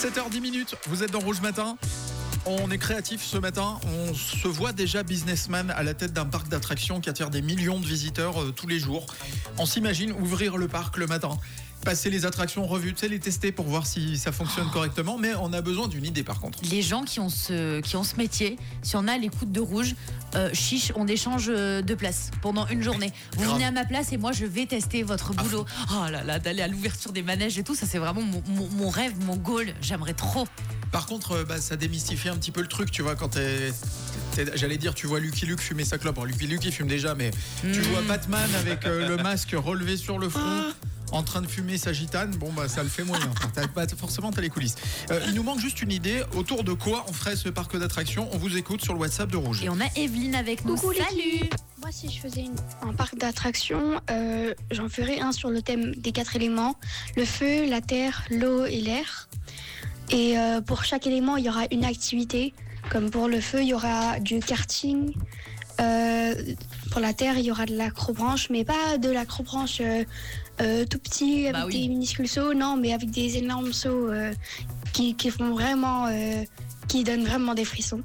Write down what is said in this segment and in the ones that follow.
7h10, vous êtes dans Rouge Matin. On est créatif ce matin, on se voit déjà businessman à la tête d'un parc d'attractions qui attire des millions de visiteurs tous les jours. On s'imagine ouvrir le parc le matin, passer les attractions en revue, les tester pour voir si ça fonctionne correctement, mais on a besoin d'une idée par contre. Les gens qui ont ce métier, si on a l'écoute de Rouge, chiche, on échange de place pendant une journée. Vous Grave. venez à ma place et moi je vais tester votre boulot. Oh là là, d'aller à l'ouverture des manèges et tout, ça c'est vraiment mon rêve, mon goal, j'aimerais trop. Par contre, ça démystifie un petit peu le truc, tu vois, quand j'allais dire, tu vois Lucky Luke fumer sa clope. Alors, Lucky Luke, il fume déjà, mais tu vois Batman avec le masque relevé sur le front, en train de fumer sa gitane, ça le fait moyen. Forcément, t'as les coulisses. Il nous manque juste une idée, autour de quoi on ferait ce parc d'attractions. On vous écoute sur le WhatsApp de Rouge. Et on a Evelyne avec nous. Coucou, les Salut. filles. Moi, si je faisais un parc d'attractions, j'en ferais un sur le thème des 4 éléments, le feu, la terre, l'eau et l'air. Et pour chaque élément, il y aura une activité. Comme pour le feu, il y aura du karting. Pour la terre, il y aura de l'acrobranche, mais pas de l'acrobranche tout petit avec des minuscules sauts, non, mais avec des énormes sauts qui font vraiment, qui donnent vraiment des frissons.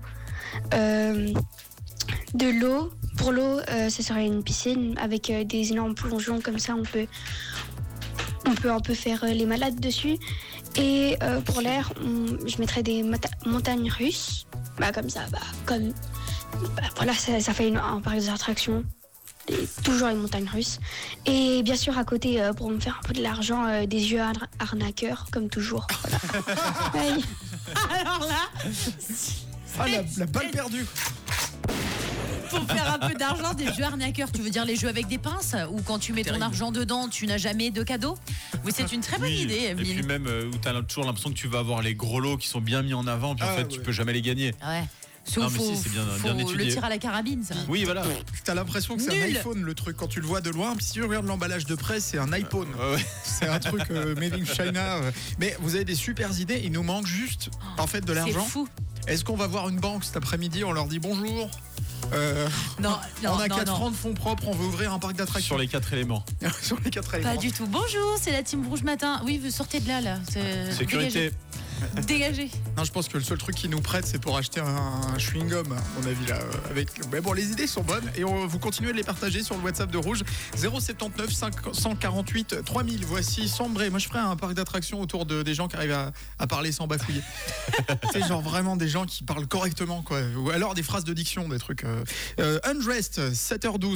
De l'eau, pour l'eau, ce serait une piscine avec des énormes plongeons comme ça, on peut un peu faire les malades dessus. Et pour l'air, je mettrais des montagnes russes. Comme ça, voilà, ça fait un parc d'attractions. Toujours les montagnes russes. Et bien sûr, à côté, pour me faire un peu de l'argent, des yeux arnaqueurs, comme toujours. Voilà. Ouais. Alors là, La balle perdue. pour faire un peu d'argent, des jeux arnaqueurs, tu veux dire les jeux avec des pinces ou quand tu mets ton argent dedans, tu n'as jamais de cadeau? Oui, c'est une très bonne idée, Et Evelyne. puis même où tu as toujours l'impression que tu vas avoir les gros lots qui sont bien mis en avant, puis en fait tu peux jamais les gagner. Ouais. Non, mais si, c'est bien étudié. Le tir à la carabine, ça. Oui, voilà. T'as l'impression que c'est un Nul. iPhone le truc quand tu le vois de loin. Puis si tu regardes l'emballage de près, c'est un iPhone. Ouais. C'est un truc made in China. Mais vous avez des super idées. Il nous manque juste en fait de C'est l'argent. fou. Est-ce qu'on va voir une banque cet après-midi? On leur dit bonjour. Non, On a 4 non. francs de fonds propres. On veut ouvrir un parc d'attractions Sur les 4 éléments. sur les 4 éléments. Pas du tout. Bonjour, c'est la team Rouge Matin. Oui, vous sortez de là. Sécurité. Dégagez. Non, je pense que le seul truc qu'ils nous prêtent, c'est pour acheter un chewing-gum, à mon avis, là. Mais bon, les idées sont bonnes et vous continuez de les partager sur le WhatsApp de Rouge. 079 548 3000. Voici Sombré. Moi, je ferais un parc d'attractions autour des gens qui arrivent à parler sans bafouiller. C'est genre vraiment des gens qui parlent correctement, quoi. Ou alors des phrases de diction, des trucs. Undressed, 7h12.